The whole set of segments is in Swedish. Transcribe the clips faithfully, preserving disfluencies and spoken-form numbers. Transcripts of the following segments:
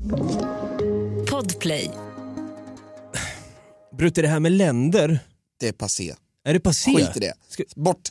Podplay. Brutte, det här med länder. Det är passé. Är det passé? Skit i det. Ska... Bort.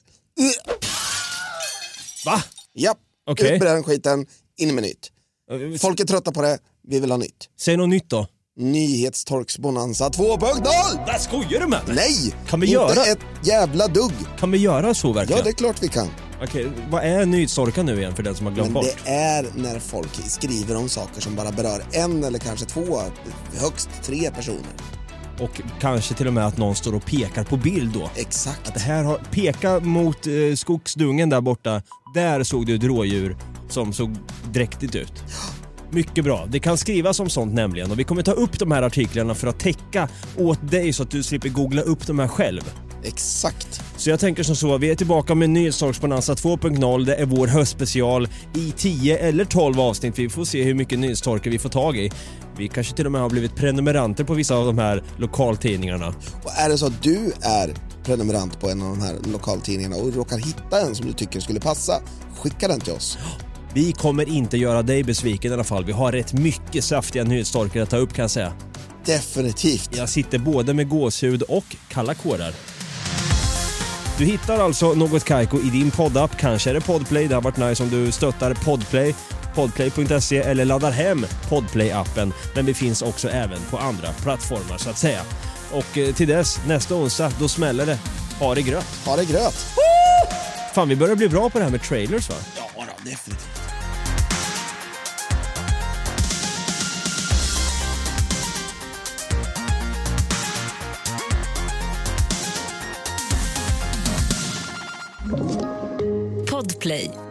Va? Japp. Okej. Ut med den skiten, in med nytt. Folk är trötta på det, vi vill ha nytt. Säg något nytt då. Nyhetstorksbonanza två punkt noll! Vad skojar du med? Nej! Kan vi inte göra? ett jävla dugg. Kan vi göra så verkligen? Ja, det är klart vi kan. Okej, vad är nyhetstorka nu igen för den som har glömt Men bort? det är när folk skriver om saker som bara berör en eller kanske två, högst tre personer. Och kanske till och med att någon står och pekar på bild då. Exakt. Att det här har peka mot eh, skogsdungen där borta. Där såg du ett rådjur som såg dräktigt ut. Mycket bra. Det kan skrivas om sånt nämligen. Och vi kommer ta upp de här artiklarna för att täcka åt dig så att du slipper googla upp dem här själv. Exakt. Så jag tänker som så, vi är tillbaka med Nyhetstorksbonanza två punkt noll. Det är vår höstspecial i tio eller tolv avsnitt. Vi får se hur mycket nyhetstorka vi får tag i. Vi kanske till och med har blivit prenumeranter på vissa av de här lokaltidningarna. Och är det så att du är prenumerant på en av de här lokaltidningarna och råkar hitta en som du tycker skulle passa, skicka den till oss. Vi kommer inte göra dig besviken i alla fall. Vi har rätt mycket saftiga nyhetstorkar att ta upp, kan jag säga. Definitivt. Jag sitter både med gåshud och kalla kårar. Du hittar alltså Något Kaiko i din poddapp. Kanske är det Podplay. Det har varit nice om du stöttar Podplay. podplay punkt se eller laddar hem Podplay-appen. Men vi finns också även på andra plattformar så att säga. Och till dess, nästa onsdag, då smäller det. Ha det gröt. Ha det gröt. Fan, vi börjar bli bra på det här med trailers, va? Ja, då, definitivt. Podplay.